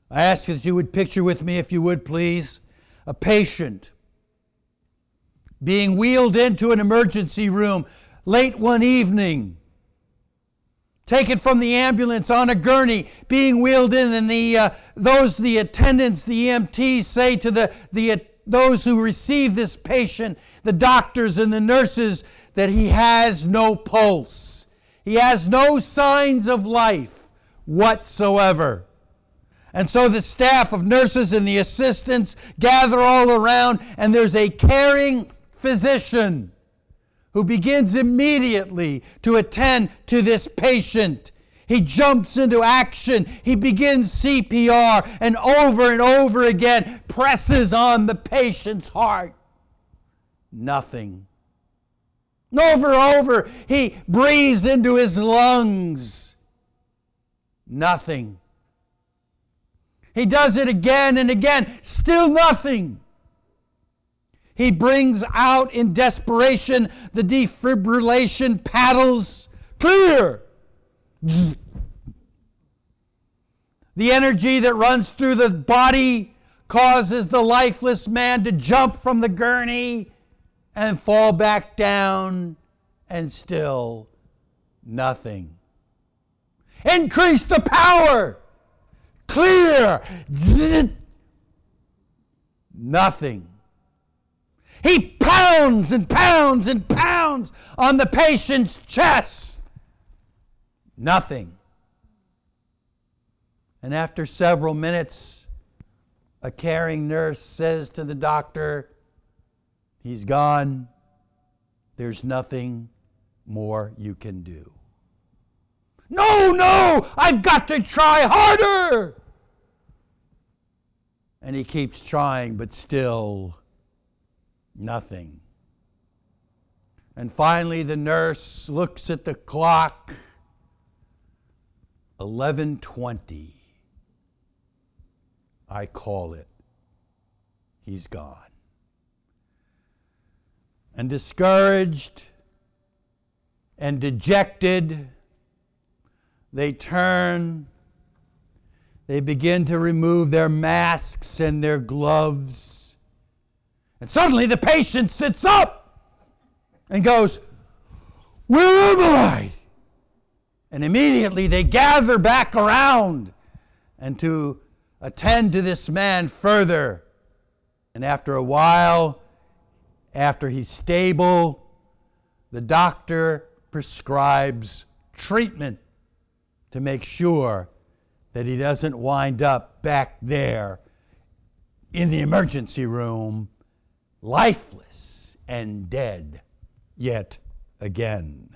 I ask that you would picture with me, if you would please, a patient being wheeled into an emergency room late one evening, taken from the ambulance on a gurney, being wheeled in, and the attendants, the EMTs, say to those who receive this patient, the doctors and the nurses, that he has no pulse. He has no signs of life whatsoever. And so the staff of nurses and the assistants gather all around, and there's a caring physician who begins immediately to attend to this patient. He jumps into action. He begins CPR and over again presses on the patient's heart. Nothing. Over, he breathes into his lungs. Nothing. He does it again and again. Still nothing. He brings out in desperation the defibrillation paddles. Clear! The energy that runs through the body causes the lifeless man to jump from the gurney and fall back down, and still nothing. Increase the power! Clear! Nothing. He pounds and pounds and pounds on the patient's chest. Nothing. And after several minutes, a caring nurse says to the doctor, "He's gone. There's nothing more you can do." No, I've got to try harder. And he keeps trying, but still nothing. And finally the nurse looks at the clock. 11:20. I call it. He's gone. And discouraged and dejected, they turn. They begin to remove their masks and their gloves. And suddenly the patient sits up and goes, "Where am I?" And immediately they gather back around and to attend to this man further. And after a while, after he's stable, the doctor prescribes treatment to make sure that he doesn't wind up back there in the emergency room, lifeless and dead yet again.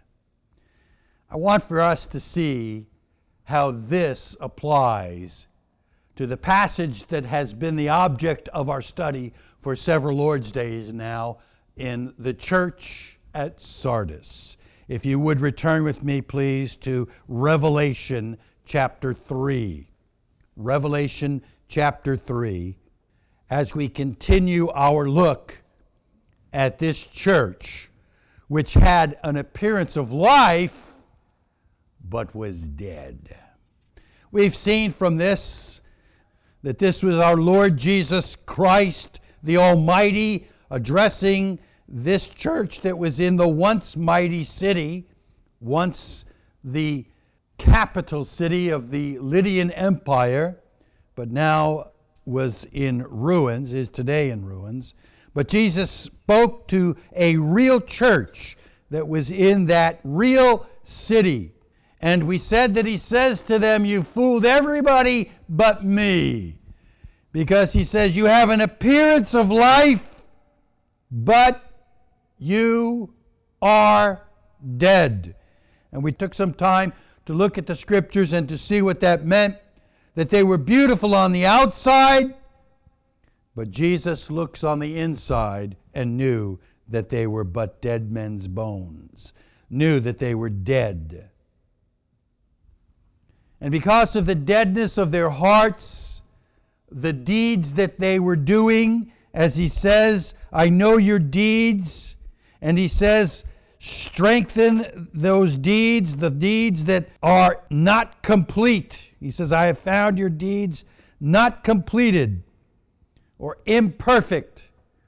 I want for us to see how this applies to the passage that has been the object of our study for several Lord's Days now in the church at Sardis. If you would return with me, please, to Revelation chapter 3. Revelation chapter 3, as we continue our look at this church, which had an appearance of life, but was dead. We've seen from this that this was our Lord Jesus Christ, the Almighty, addressing this church that was in the once mighty city, once the capital city of the Lydian Empire, but now was in ruins, is today in ruins. But Jesus spoke to a real church that was in that real city. And we said that he says to them, "You fooled everybody but me." Because he says, "You have an appearance of life, but you are dead." And we took some time to look at the scriptures and to see what that meant, that they were beautiful on the outside, but Jesus looks on the inside and knew that they were but dead men's bones, knew that they were dead. And because of the deadness of their hearts, the deeds that they were doing, as he says, "I know your deeds," and he says, "Strengthen those deeds, the deeds that are not complete." He says, "I have found your deeds not completed, or imperfect.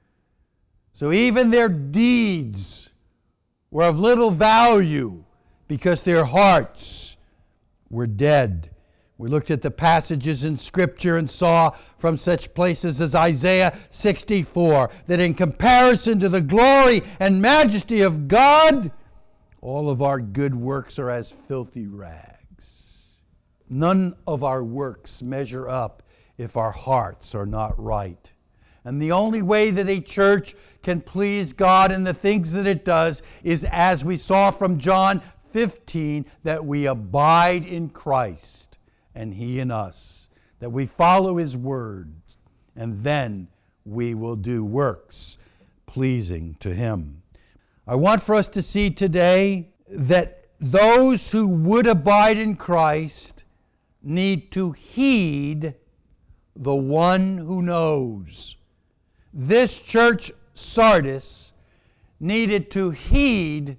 So even their deeds were of little value because their hearts were dead. We looked at the passages in Scripture and saw from such places as Isaiah 64 that in comparison to the glory and majesty of God, all of our good works are as filthy rags. None of our works measure up if our hearts are not right. And the only way that a church can please God in the things that it does is, as we saw from John 15, that we abide in Christ and He in us, that we follow His word, and then we will do works pleasing to Him. I want for us to see today that those who would abide in Christ need to heed the one who knows. This church, Sardis, needed to heed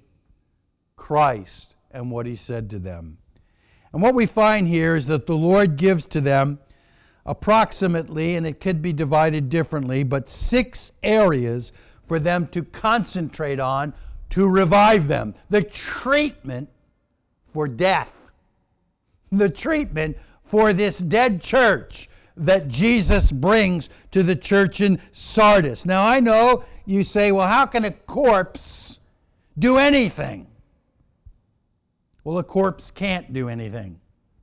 Christ and what He said to them. And what we find here is that the Lord gives to them approximately, and it could be divided differently, but 6 areas for them to concentrate on to revive them. The treatment for death. The treatment for this dead church that Jesus brings to the church in Sardis. Now I know you say, well, how can a corpse do anything? Well, a corpse can't do anything.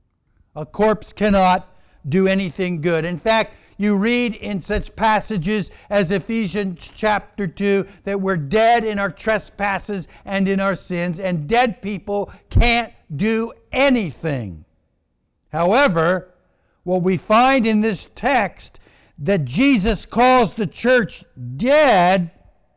A corpse cannot do anything good. In fact, you read in such passages as Ephesians chapter 2 that we're dead in our trespasses and in our sins, and dead people can't do anything. However, what we find in this text, that Jesus calls the church dead,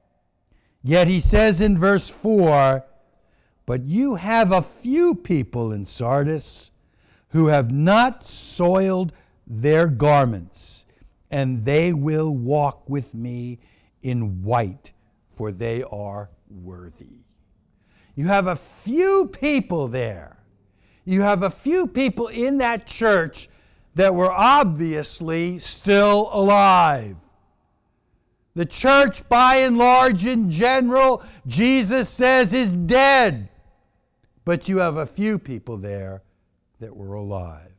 yet He says in verse 4, but you have a few people in Sardis who have not soiled their garments, and they will walk with me in white, for they are worthy. You have a few people there. You have a few people in that church that were obviously still alive. The church, by and large, in general, Jesus says is dead. But you have a few people there that were alive.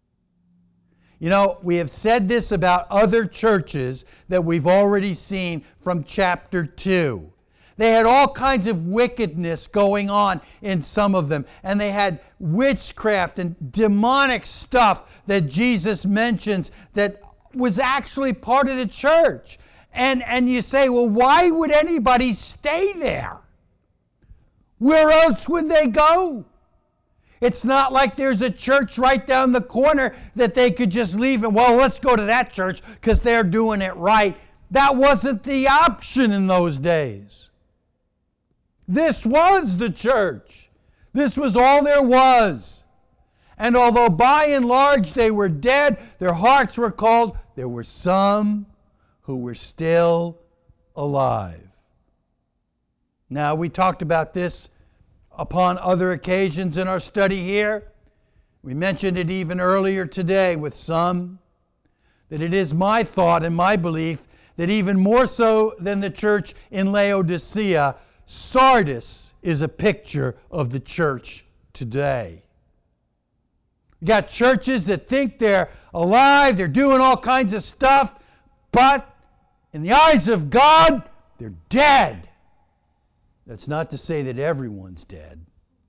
You know, we have said this about other churches that we've already seen from chapter 2. They had all kinds of wickedness going on in some of them. And they had witchcraft and demonic stuff that Jesus mentions that was actually part of the church. And you say, well, why would anybody stay there? Where else would they go? It's not like there's a church right down the corner that they could just leave and, well, let's go to that church because they're doing it right. That wasn't the option in those days. This was the church. This was all there was. And although by and large they were dead, their hearts were cold, there were some who were still alive. Now, we talked about this upon other occasions in our study here. We mentioned it even earlier today with some, that it is my thought and my belief that even more so than the church in Laodicea, Sardis is a picture of the church today. You got churches that think they're alive, they're doing all kinds of stuff, but in the eyes of God, they're dead. That's not to say that everyone's dead.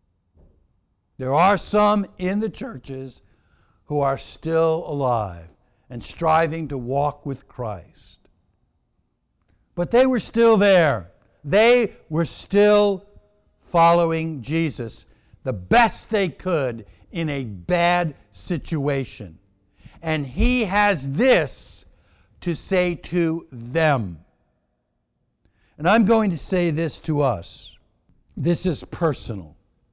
There are some in the churches who are still alive and striving to walk with Christ. But they were still there. They were still following Jesus the best they could in a bad situation. And He has this to say to them. And I'm going to say this to us. This is personal.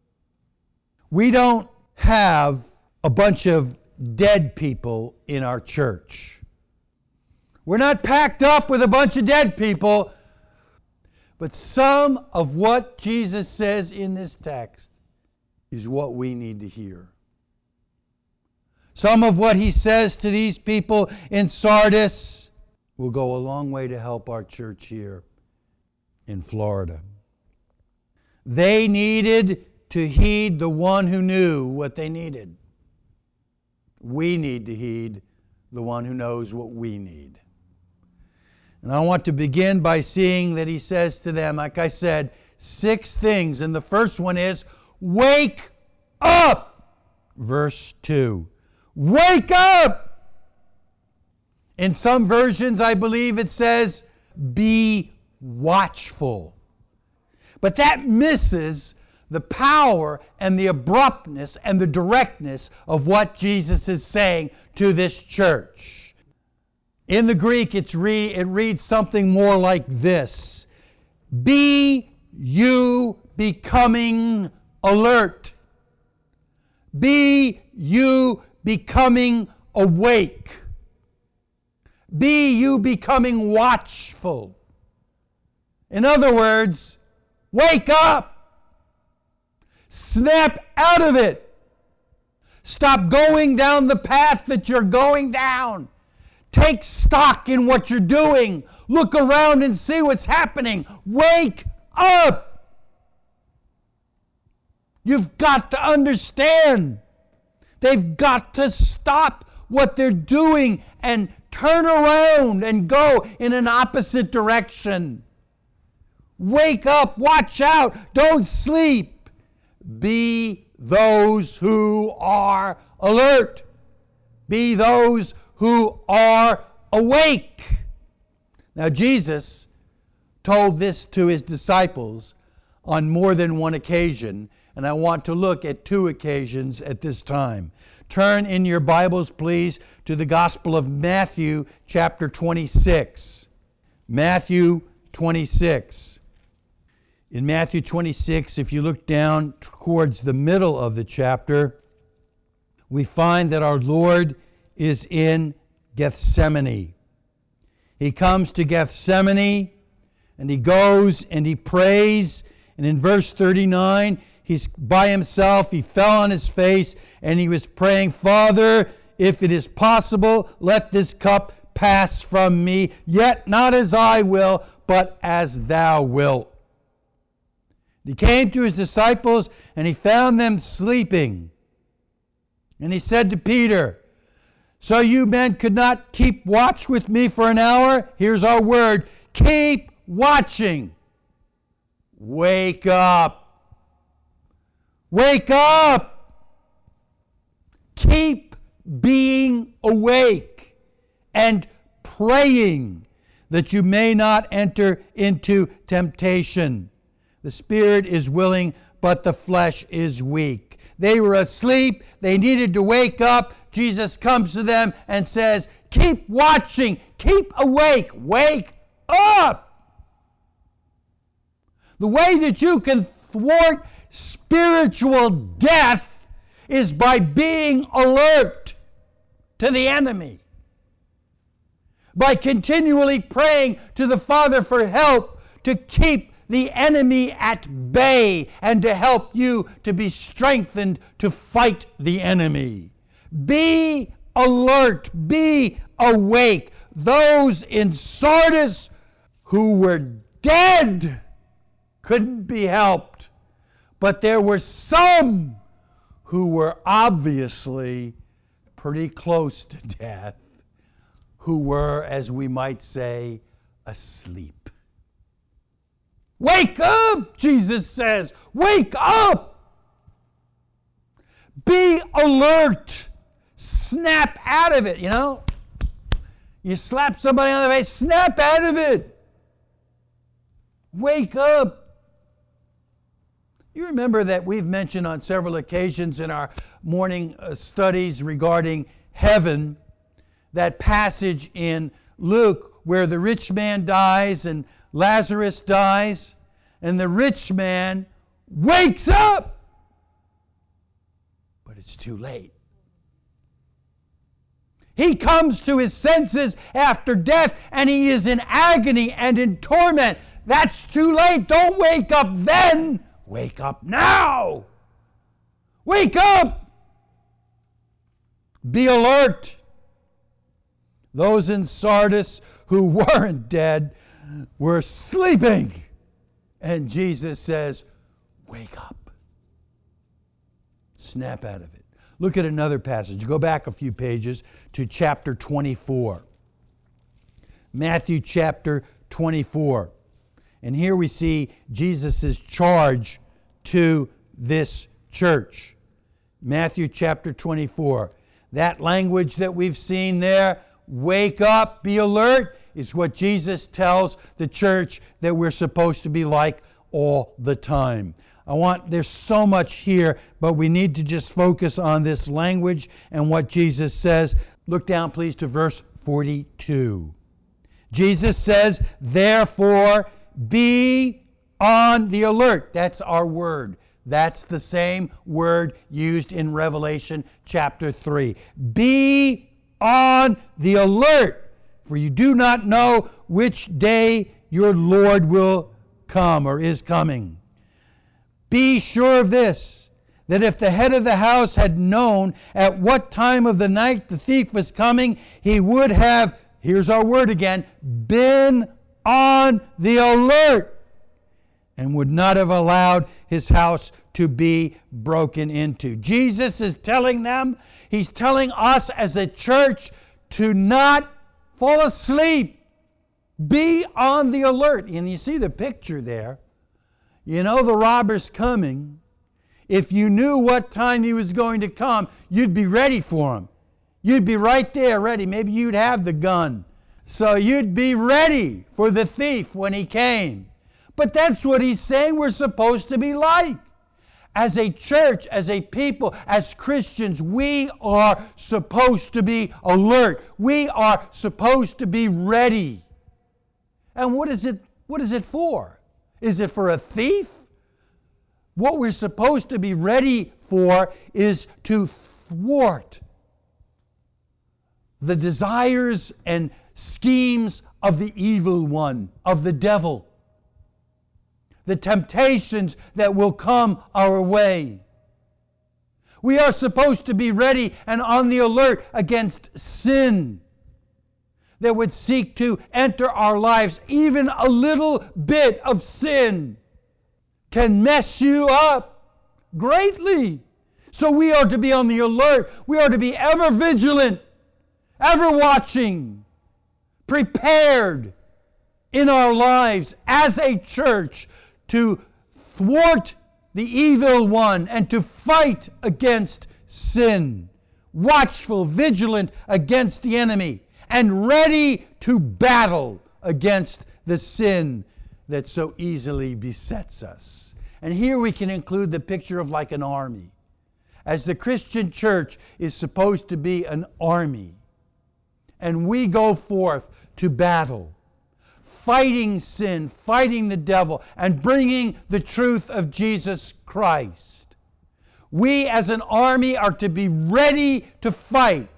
We don't have a bunch of dead people in our church. We're not packed up with a bunch of dead people. But some of what Jesus says in this text is what we need to hear. Some of what he says to these people in Sardis will go a long way to help our church here in Florida. They needed to heed the one who knew what they needed. We need to heed the one who knows what we need. And I want to begin by seeing that he says to them, like I said, 6 things. And the first one is, wake up! Verse 2. Wake up! In some versions, I believe it says, be watchful. But that misses the power and the abruptness and the directness of what Jesus is saying to this church. In the Greek, it reads something more like this. Be you becoming alert. Be you becoming awake. Be you becoming watchful. In other words, wake up. Snap out of it. Stop going down the path that you're going down. Take stock in what you're doing. Look around and see what's happening. Wake up. You've got to understand. They've got to stop what they're doing and turn around and go in an opposite direction. Wake up. Watch out. Don't sleep. Be those who are alert. Be those who are awake. Now, Jesus told this to his disciples on more than one occasion, and I want to look at 2 occasions at this time. Turn in your Bibles, please, to the Gospel of Matthew, chapter 26. Matthew 26. In Matthew 26, if you look down towards the middle of the chapter, we find that our Lord is in Gethsemane. He comes to Gethsemane and he goes and he prays. And in verse 39, he's by himself. He fell on his face and he was praying, Father, if it is possible, let this cup pass from me, yet not as I will, but as thou wilt. He came to his disciples and he found them sleeping. And he said to Peter, so you men could not keep watch with me for an hour? Here's our word. Keep watching. Wake up. Wake up. Keep being awake and praying that you may not enter into temptation. The spirit is willing, but the flesh is weak. They were asleep. They needed to wake up. Jesus comes to them and says, keep watching. Keep awake. Wake up. The way that you can thwart spiritual death is by being alert to the enemy. By continually praying to the Father for help to keep the enemy at bay and to help you to be strengthened to fight the enemy. Be alert. Be awake. Those in Sardis who were dead couldn't be helped. But there were some who were obviously pretty close to death, who were, as we might say, asleep. Wake up, Jesus says. Wake up. Be alert. Snap out of it, you know. You slap somebody on the face, snap out of it. Wake up. You remember that we've mentioned on several occasions in our morning studies regarding heaven, that passage in Luke where the rich man dies and Lazarus dies, and the rich man wakes up. But it's too late. He comes to his senses after death, and he is in agony and in torment. That's too late. Don't wake up then. Wake up now. Wake up. Be alert. Those in Sardis who weren't dead were sleeping. And Jesus says, wake up. Snap out of it. Look at another passage. Go back a few pages to chapter 24. Matthew chapter 24. And here we see Jesus' charge to this church. Matthew chapter 24. That language that we've seen there, wake up, be alert, is what Jesus tells the church that we're supposed to be like all the time. There's so much here, but we need to just focus on this language and what Jesus says. Look down, please, to verse 42. Jesus says, therefore, be on the alert. That's our word. That's the same word used in Revelation chapter 3. Be on the alert, for you do not know which day your Lord will come or is coming. Be sure of this, that if the head of the house had known at what time of the night the thief was coming, he would have, here's our word again, been on the alert and would not have allowed his house to be broken into. Jesus is telling them, he's telling us as a church to not fall asleep. Be on the alert. And you see the picture there. You know the robber's coming. If you knew what time he was going to come, you'd be ready for him. You'd be right there ready. Maybe you'd have the gun. So you'd be ready for the thief when he came. But that's what he's saying we're supposed to be like. As a church, as a people, as Christians, we are supposed to be alert. We are supposed to be ready. And what is it for? Is it for a thief? What we're supposed to be ready for is to thwart the desires and schemes of the evil one, of the devil. The temptations that will come our way. We are supposed to be ready and on the alert against sin that would seek to enter our lives. Even a little bit of sin can mess you up greatly. So we are to be on the alert. We are to be ever vigilant, ever watching, prepared in our lives as a church to thwart the evil one and to fight against sin. Watchful, vigilant against the enemy, and ready to battle against the sin that so easily besets us. And here we can include the picture of like an army. As the Christian church is supposed to be an army, and we go forth to battle, fighting sin, fighting the devil, and bringing the truth of Jesus Christ. We as an army are to be ready to fight.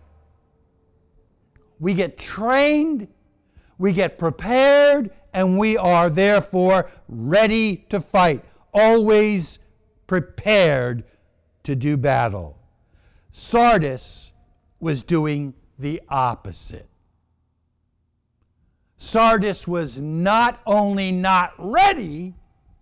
We get trained, we get prepared, and we are therefore ready to fight, always prepared to do battle. Sardis was doing the opposite. Sardis was not only not ready,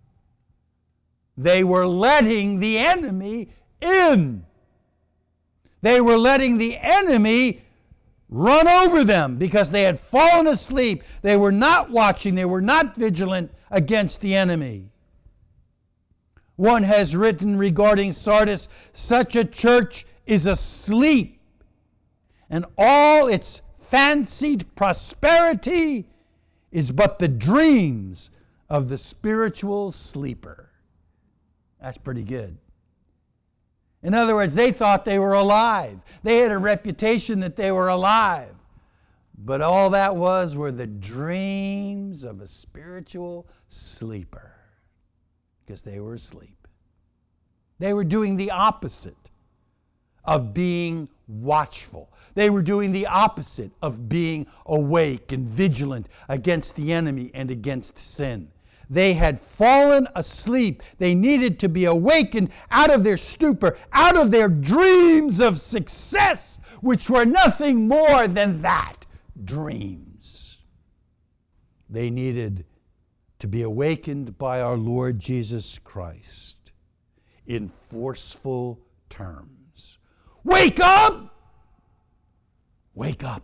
they were letting the enemy in. They were letting the enemy run over them because they had fallen asleep. They were not watching. They were not vigilant against the enemy. One has written regarding Sardis, such a church is asleep, and all its fancied prosperity is but the dreams of the spiritual sleeper. That's pretty good. In other words, they thought they were alive. They had a reputation that they were alive. But all that were the dreams of a spiritual sleeper, because they were asleep. They were doing the opposite of being watchful. They were doing the opposite of being awake and vigilant against the enemy and against sin. They had fallen asleep. They needed to be awakened out of their stupor, out of their dreams of success which were nothing more than that, dreams. They needed to be awakened by our Lord Jesus Christ in forceful terms. Wake up! Wake up.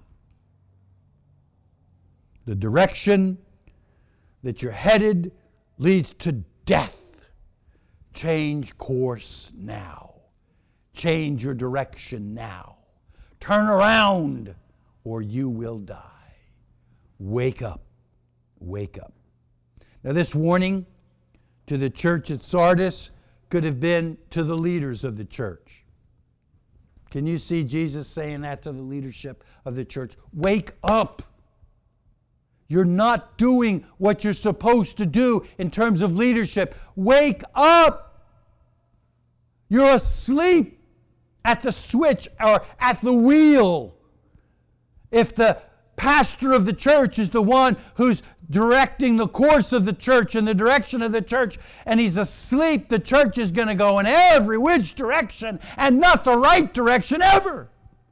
The direction that you're headed leads to death. Change course now. Change your direction now. Turn around or you will die. Wake up. Wake up. Now, this warning to the church at Sardis could have been to the leaders of the church. Can you see Jesus saying that to the leadership of the church? Wake up. You're not doing what you're supposed to do in terms of leadership. Wake up. You're asleep at the switch or at the wheel. If the pastor of the church is the one who's directing the course of the church and the direction of the church, and he's asleep, the church is going to go in every which direction and not the right direction ever.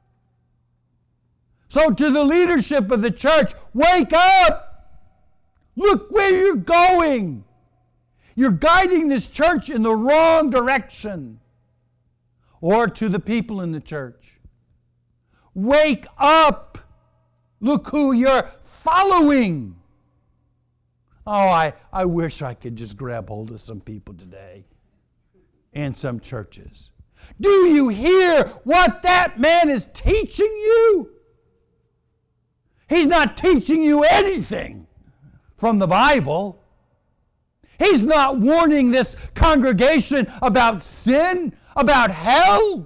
So to the leadership of the church, wake up! Look where you're going. You're guiding this church in the wrong direction. Or to the people in the church, wake up! Look who you're following. Oh, I wish I could just grab hold of some people today in some churches. Do you hear what that man is teaching you? He's not teaching you anything from the Bible. He's not warning this congregation about sin, about hell.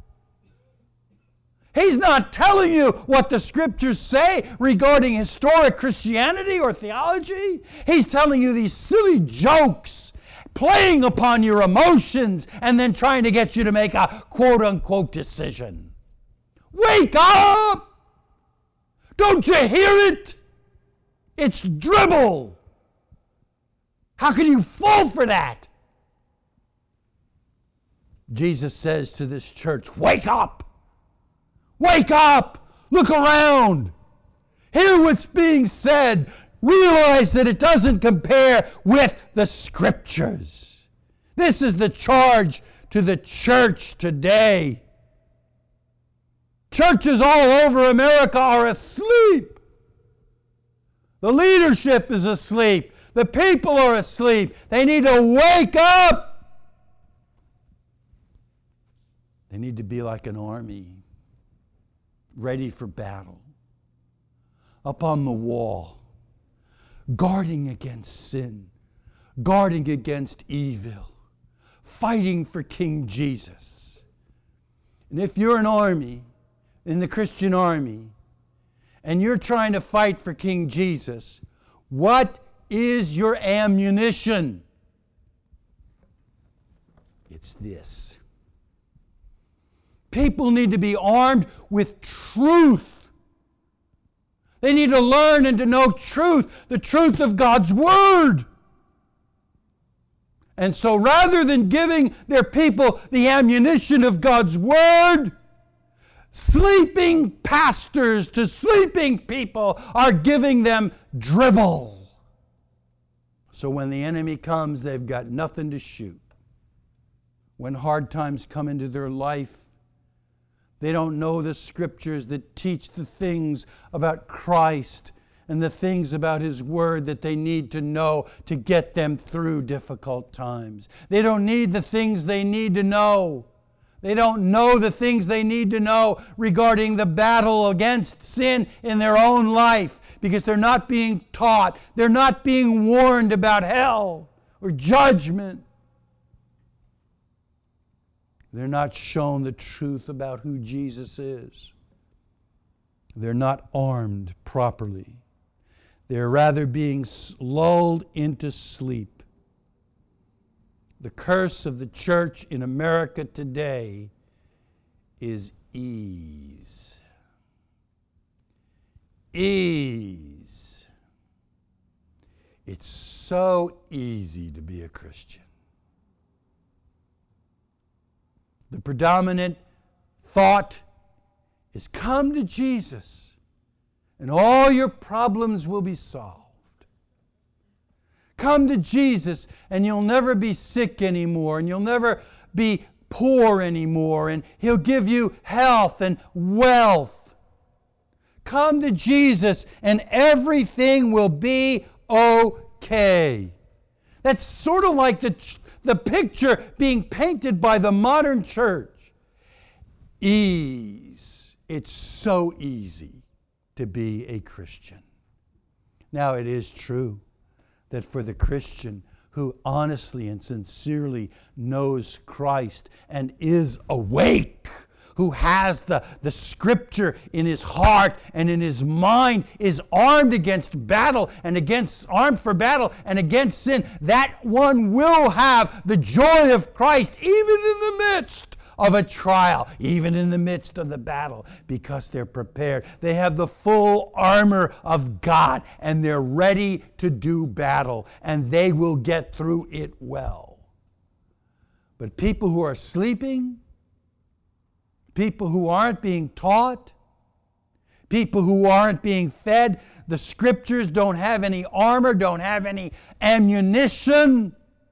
He's not telling you what the Scriptures say regarding historic Christianity or theology. He's telling you these silly jokes, playing upon your emotions, and then trying to get you to make a quote-unquote decision. Wake up! Don't you hear it? It's dribble. How can you fall for that? Jesus says to this church, wake up! Wake up! Look around! Hear what's being said. Realize that it doesn't compare with the Scriptures. This is the charge to the church today. Churches all over America are asleep. The leadership is asleep. The people are asleep. They need to wake up. They need to be like an army, ready for battle, up on the wall, guarding against sin, guarding against evil, fighting for King Jesus. And if you're an army, in the Christian army, and you're trying to fight for King Jesus, what is your ammunition? It's this. People need to be armed with truth. They need to learn and to know truth, the truth of God's Word. And so rather than giving their people the ammunition of God's Word, sleeping pastors to sleeping people are giving them dribble. So when the enemy comes, they've got nothing to shoot. When hard times come into their life, they don't know the Scriptures that teach the things about Christ and the things about His Word that they need to know to get them through difficult times. They don't need the things they need to know. They don't know the things they need to know regarding the battle against sin in their own life because they're not being taught. They're not being warned about hell or judgment. They're not shown the truth about who Jesus is. They're not armed properly. They're rather being lulled into sleep. The curse of the church in America today is ease. Ease. It's so easy to be a Christian. The predominant thought is come to Jesus and all your problems will be solved. Come to Jesus and you'll never be sick anymore, and you'll never be poor anymore, and He'll give you health and wealth. Come to Jesus and everything will be okay. That's sort of like the picture being painted by the modern church. Ease. It's so easy to be a Christian. Now, it is true that for the Christian who honestly and sincerely knows Christ and is awake, who has the Scripture in his heart and in his mind, is armed against battle and armed for battle and against sin, that one will have the joy of Christ even in the midst of a trial, even in the midst of the battle, because they're prepared. They have the full armor of God and they're ready to do battle, and they will get through it well. But people who are sleeping, people who aren't being taught, people who aren't being fed the Scriptures, don't have any armor, don't have any ammunition.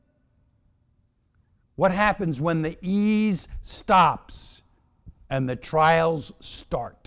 What happens when the ease stops and the trials start?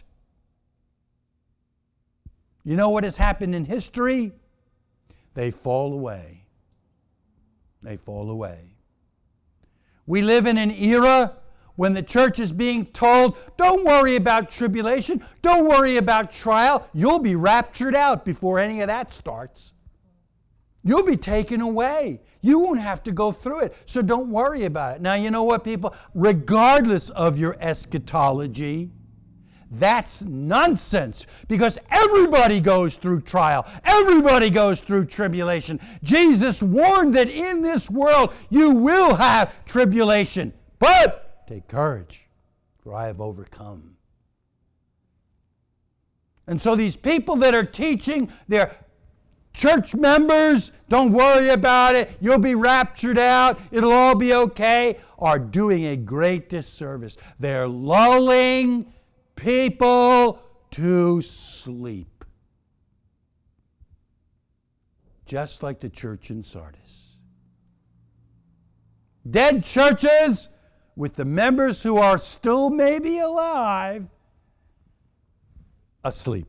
You know what has happened in history? They fall away. They fall away. We live in an era when the church is being told, don't worry about tribulation, don't worry about trial, you'll be raptured out before any of that starts. You'll be taken away. You won't have to go through it, so don't worry about it. Now, you know what, people? Regardless of your eschatology, that's nonsense, because everybody goes through trial. Everybody goes through tribulation. Jesus warned that in this world you will have tribulation, but take courage, for I have overcome. And so these people that are teaching their church members, don't worry about it, you'll be raptured out, it'll all be okay, are doing a great disservice. They're lulling people to sleep. Just like the church in Sardis. Dead churches with the members who are still maybe alive, asleep.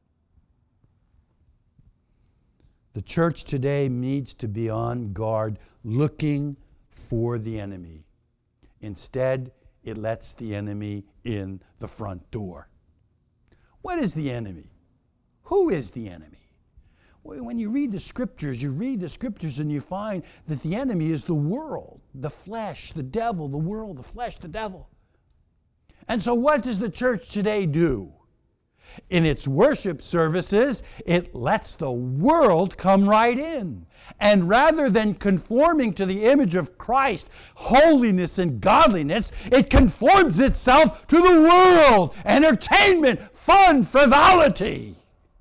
The church today needs to be on guard, looking for the enemy. Instead, it lets the enemy in the front door. What is the enemy? Who is the enemy? Well, when you read the Scriptures and you find that the enemy is the world, the flesh, the devil, the world, the flesh, the devil. And so what does the church today do? In its worship services, it lets the world come right in. And rather than conforming to the image of Christ, holiness and godliness, it conforms itself to the world. Entertainment, fun, frivolity.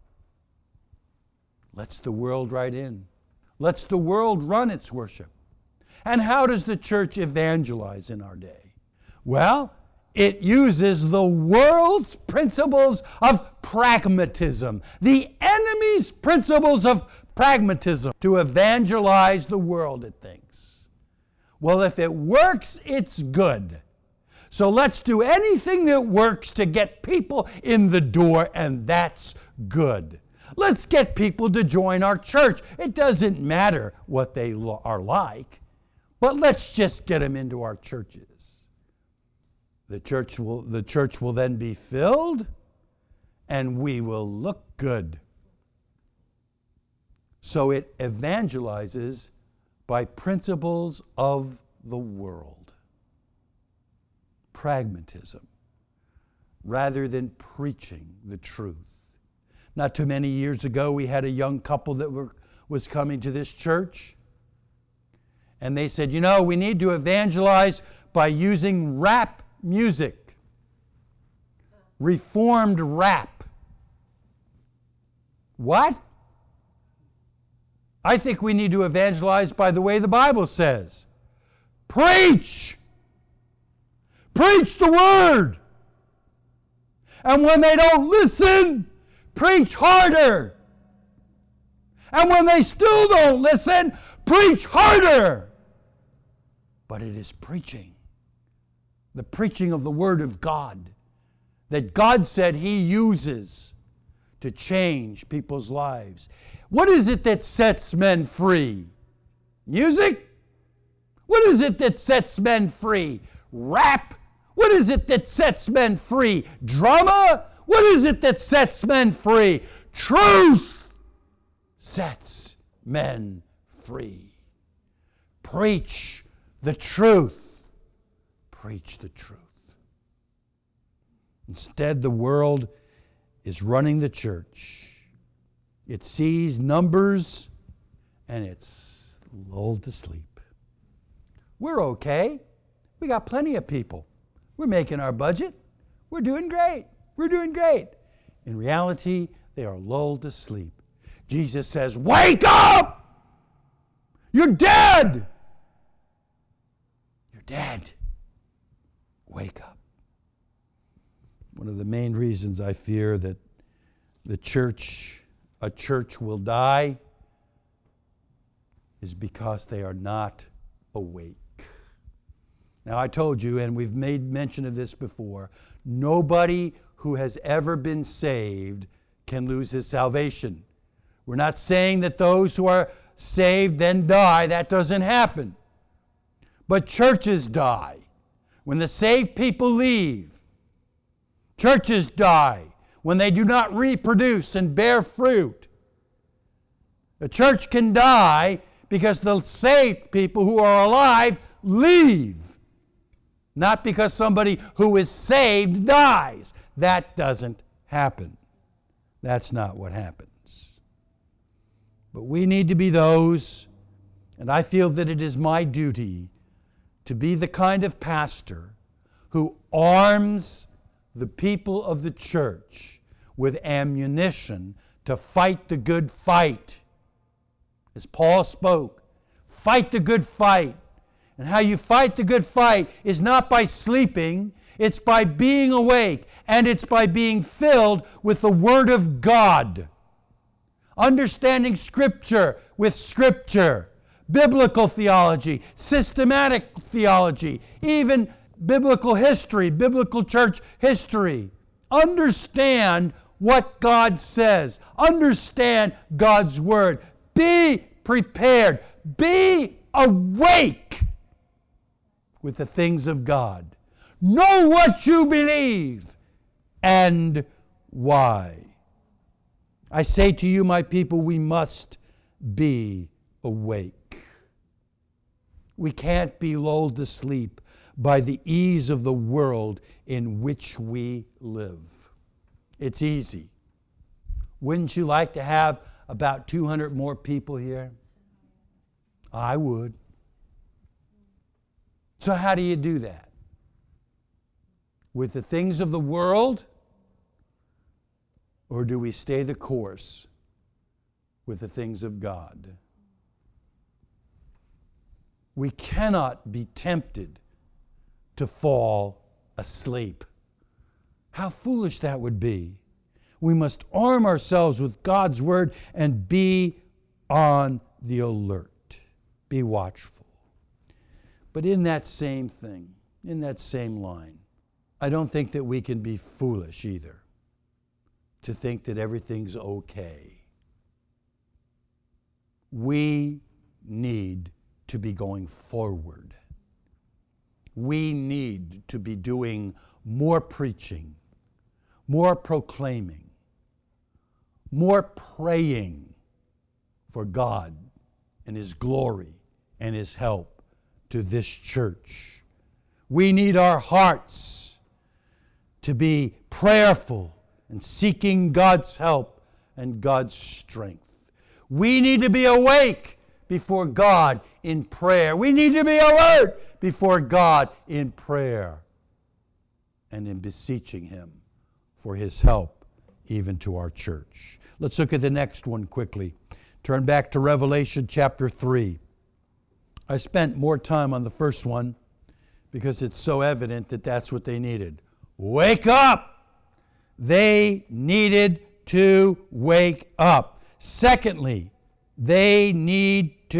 Lets the world right in. Lets the world run its worship. And how does the church evangelize in our day? Well, it uses the world's principles of pragmatism, the enemy's principles of pragmatism, to evangelize the world, it thinks. Well, if it works, it's good. So let's do anything that works to get people in the door, and that's good. Let's get people to join our church. It doesn't matter what they are like, but let's just get them into our churches. The church will then be filled, and we will look good. So it evangelizes by principles of the world. Pragmatism, rather than preaching the truth. Not too many years ago, we had a young couple that was coming to this church, and they said, we need to evangelize by using rap music, reformed rap. What? I think we need to evangelize by the way the Bible says. Preach! Preach the word! And when they don't listen, preach harder. And when they still don't listen, preach harder. But it is preaching, the preaching of the Word of God, that God said He uses to change people's lives. What is it that sets men free? Music? What is it that sets men free? Rap? What is it that sets men free? Drama? What is it that sets men free? Truth sets men free. Preach the truth. Preach the truth. Instead, the world is running the church. It sees numbers and it's lulled to sleep. We're okay. We got plenty of people. We're making our budget. We're doing great. We're doing great. In reality, they are lulled to sleep. Jesus says, wake up! You're dead! You're dead. Wake up. One of the main reasons I fear that a church will die is because they are not awake. Now, I told you, and we've made mention of this before, nobody who has ever been saved can lose his salvation. We're not saying that those who are saved then die. That doesn't happen. But churches die. When the saved people leave, churches die when they do not reproduce and bear fruit. A church can die because the saved people who are alive leave. Not because somebody who is saved dies. That doesn't happen. That's not what happens. But we need to be those, and I feel that it is my duty to be the kind of pastor who arms the people of the church with ammunition to fight the good fight. As Paul spoke, fight the good fight. And how you fight the good fight is not by sleeping, it's by being awake, and it's by being filled with the Word of God. Understanding Scripture with Scripture, biblical theology, systematic theology, even biblical history, biblical church history. Understand what God says. Understand God's Word. Be prepared. Be awake with the things of God. Know what you believe and why. I say to you, my people, we must be awake. We can't be lulled to sleep by the ease of the world in which we live. It's easy. Wouldn't you like to have about 200 more people here? I would. So how do you do that? With the things of the world? Or do we stay the course with the things of God? We cannot be tempted to fall asleep. How foolish that would be. We must arm ourselves with God's Word and be on the alert. Be watchful. But in that same thing, in that same line, I don't think that we can be foolish either to think that everything's okay. We need to be going forward. We need to be doing more preaching, more proclaiming, more praying for God and His glory and His help to this church. We need our hearts to be prayerful and seeking God's help and God's strength. We need to be awake before God in prayer. We need to be alert before God in prayer and in beseeching Him for His help even to our church. Let's look at the next one quickly. Turn back to Revelation chapter 3. I spent more time on the first one because it's so evident that that's what they needed. Wake up! they needed to wake up. Secondly, they needed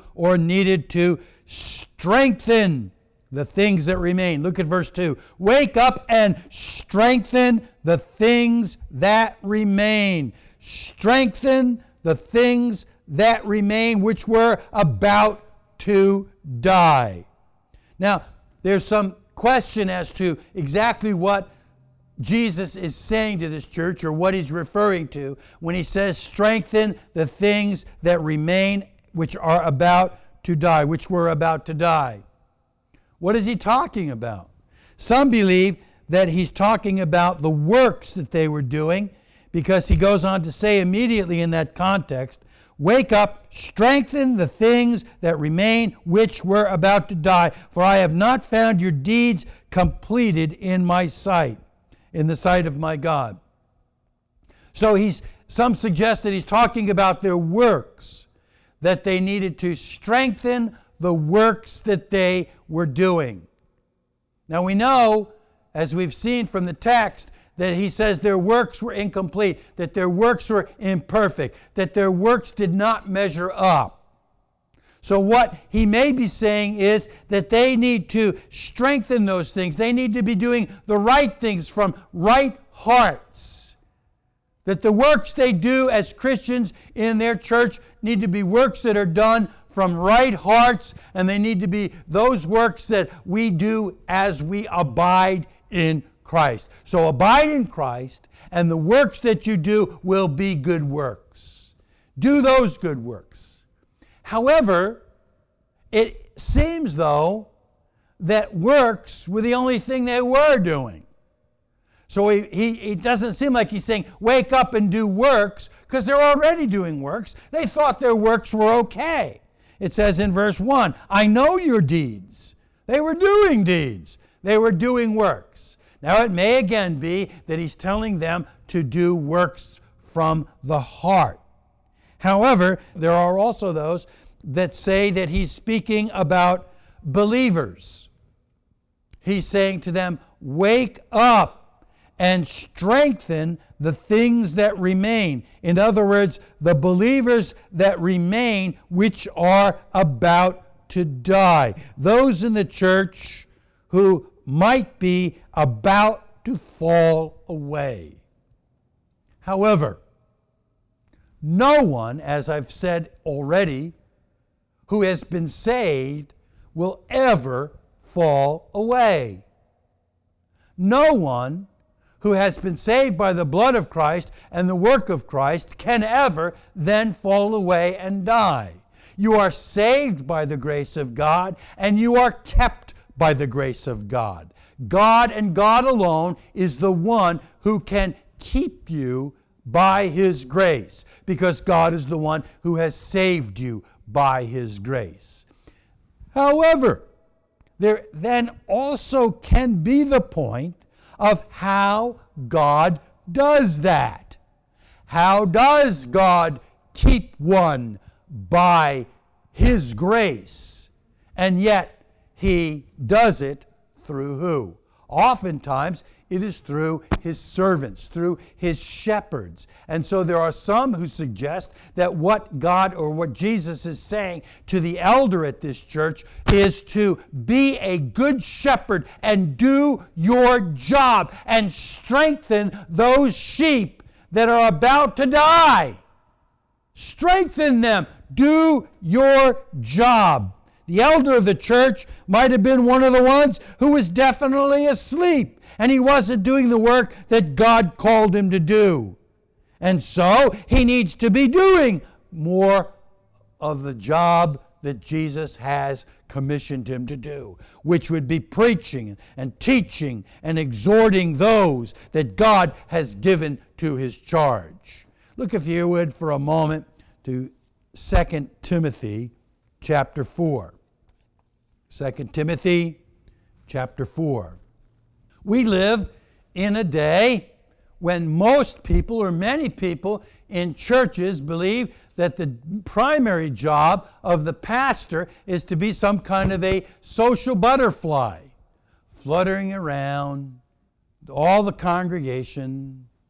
to strengthen the things that remain. Look at verse 2. Wake up and strengthen the things that remain. Strengthen the things that remain, which were about to die. Now, there's some question as to exactly what Jesus is saying to this church, or what he's referring to when he says, strengthen the things that remain, which are about to die, which were about to die. What is he talking about? Some believe that he's talking about the works that they were doing, because he goes on to say immediately in that context, wake up, strengthen the things that remain, which were about to die, for I have not found your deeds completed in my sight, in the sight of my God. So some suggest that he's talking about their works, that they needed to strengthen the works that they were doing. Now we know, as we've seen from the text, that he says their works were incomplete, that their works were imperfect, that their works did not measure up. So what he may be saying is that they need to strengthen those things. They need to be doing the right things from right hearts. That the works they do as Christians in their church need to be works that are done from right hearts, and they need to be those works that we do as we abide in Christ. So abide in Christ, and the works that you do will be good works. Do those good works. However, it seems, though, that works were the only thing they were doing. So it doesn't seem like he's saying, wake up and do works, because they're already doing works. They thought their works were okay. It says in verse 1, I know your deeds. They were doing deeds. They were doing works. Now it may again be that he's telling them to do works from the heart. However, there are also those that say that he's speaking about believers. He's saying to them, wake up and strengthen the things that remain. In other words, the believers that remain, which are about to die. Those in the church who might be about to fall away. However, no one, as I've said already, who has been saved will ever fall away. No one who has been saved by the blood of Christ and the work of Christ can ever then fall away and die. You are saved by the grace of God, and you are kept by the grace of God. God and God alone is the one who can keep you by His grace, because God is the one who has saved you by His grace. However, there then also can be the point of how God does that. How does God keep one by His grace? And yet He does it through who? Oftentimes it is through His servants, through His shepherds. And so there are some who suggest that what God or what Jesus is saying to the elder at this church is to be a good shepherd and do your job and strengthen those sheep that are about to die. Strengthen them. Do your job. The elder of the church might have been one of the ones who was definitely asleep, and he wasn't doing the work that God called him to do. And so he needs to be doing more of the job that Jesus has commissioned him to do, which would be preaching and teaching and exhorting those that God has given to his charge. Look, if you would, for a moment to 2 Timothy chapter 4. 2 Timothy chapter 4. We live in a day when most people, or many people in churches, believe that the primary job of the pastor is to be some kind of a social butterfly, fluttering around all the congregation,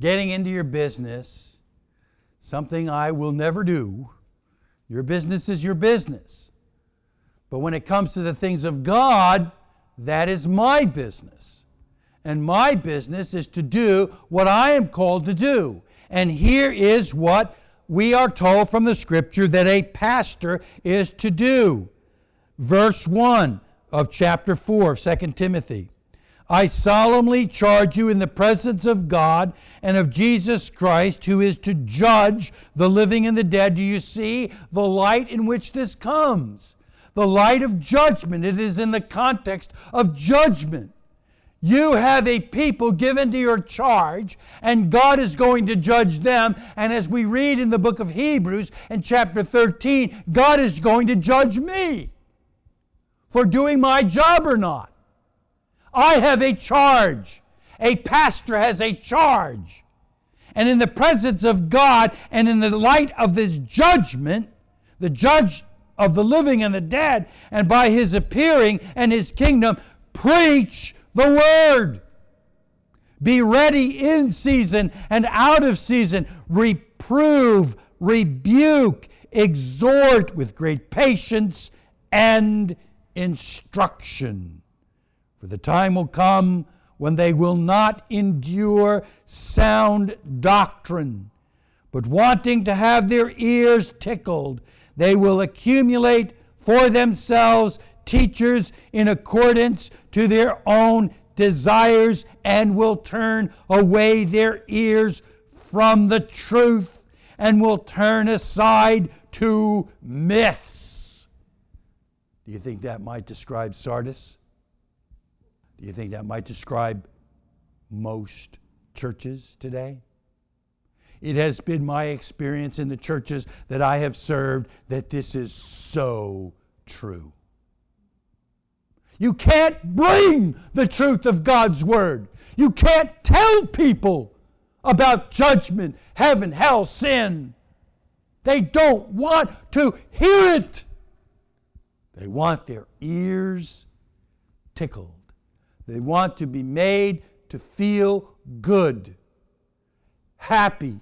getting into your business, something I will never do. Your business is your business. But when it comes to the things of God, that is my business. And my business is to do what I am called to do. And here is what we are told from the Scripture that a pastor is to do. Verse 1 of chapter 4 of 2 Timothy. I solemnly charge you in the presence of God and of Jesus Christ, who is to judge the living and the dead. Do you see the light in which this comes? The light of judgment. It is in the context of judgment. You have a people given to your charge, and God is going to judge them. And as we read in the book of Hebrews in chapter 13, God is going to judge me for doing my job or not. I have a charge. A pastor has a charge. And in the presence of God and in the light of this judgment, the judge of the living and the dead, and by his appearing and his kingdom, preach the word. Be ready in season and out of season. Reprove, rebuke, exhort with great patience and instruction. For the time will come when they will not endure sound doctrine, but wanting to have their ears tickled, they will accumulate for themselves teachers in accordance to their own desires, and will turn away their ears from the truth and will turn aside to myths. Do you think that might describe Sardis? Do you think that might describe most churches today? It has been my experience in the churches that I have served that this is so true. You can't bring the truth of God's Word. You can't tell people about judgment, heaven, hell, sin. They don't want to hear it. They want their ears tickled. They want to be made to feel good, happy.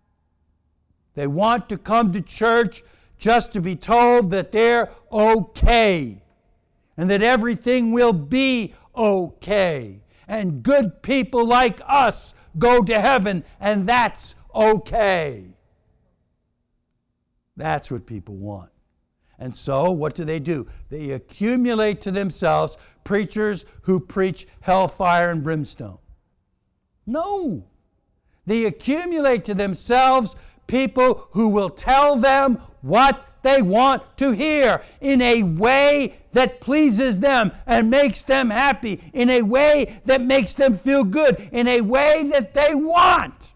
They want to come to church just to be told that they're okay and that everything will be okay. And good people like us go to heaven, and that's okay. That's what people want. And so, what do? They accumulate to themselves preachers who preach hellfire and brimstone. No. They accumulate to themselves people who will tell them what they want to hear in a way that pleases them and makes them happy, in a way that makes them feel good, in a way that they want.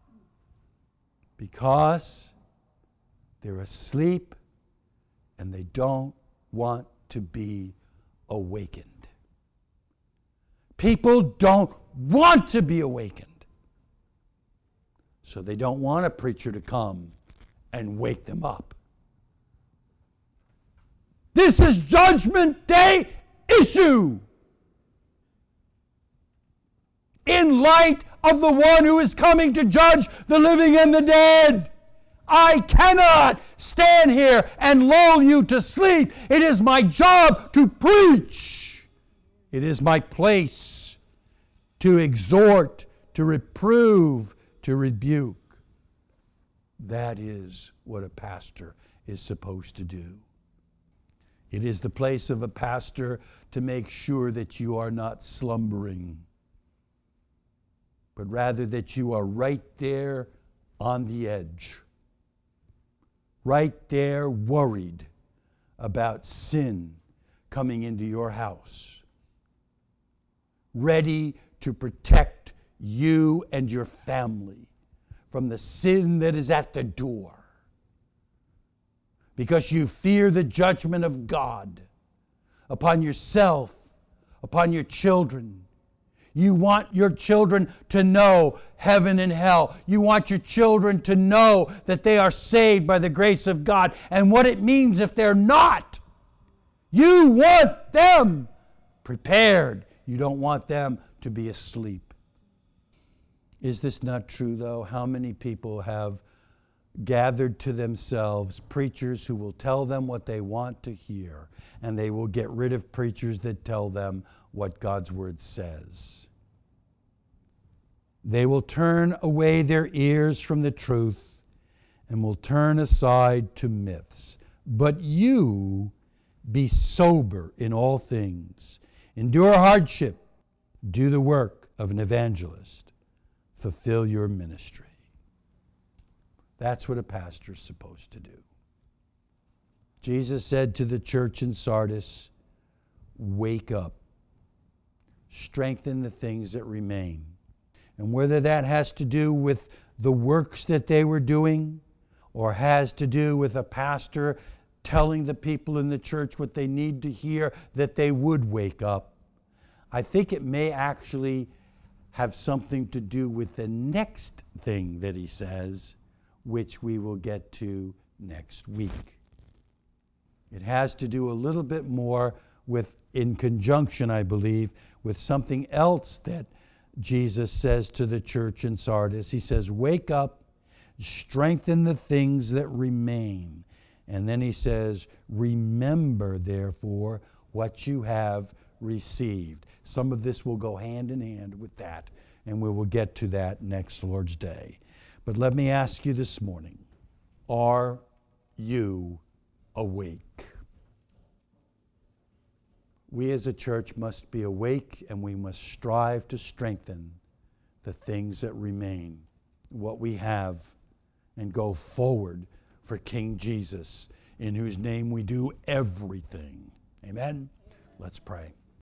Because they're asleep and they don't want to be awakened. People don't want to be awakened. So they don't want a preacher to come and wake them up. This is Judgment Day issue. In light of the one who is coming to judge the living and the dead, I cannot stand here and lull you to sleep. It is my job to preach. It is my place to exhort, to reprove, to rebuke. That is what a pastor is supposed to do. It is the place of a pastor to make sure that you are not slumbering, but rather that you are right there on the edge, right there worried about sin coming into your house, ready to protect you and your family from the sin that is at the door, because you fear the judgment of God upon yourself, upon your children. You want your children to know heaven and hell. You want your children to know that they are saved by the grace of God and what it means if they're not. You want them prepared. You don't want them to be asleep. Is this not true, though? How many people have gathered to themselves preachers who will tell them what they want to hear, and they will get rid of preachers that tell them what God's Word says? They will turn away their ears from the truth and will turn aside to myths. But you be sober in all things. Endure hardship. Do the work of an evangelist. Fulfill your ministry. That's what a pastor's supposed to do. Jesus said to the church in Sardis, wake up. Strengthen the things that remain. And whether that has to do with the works that they were doing, or has to do with a pastor telling the people in the church what they need to hear, that they would wake up, I think it may actually have something to do with the next thing that he says, which we will get to next week. It has to do a little bit more with, in conjunction, I believe, with something else that Jesus says to the church in Sardis. He says, wake up, strengthen the things that remain. And then he says, remember, therefore, what you have received. Some of this will go hand in hand with that, and we will get to that next Lord's Day. But let me ask you this morning, are you awake? We as a church must be awake, and we must strive to strengthen the things that remain, what we have, and go forward for King Jesus, in whose name we do everything. Amen? Let's pray.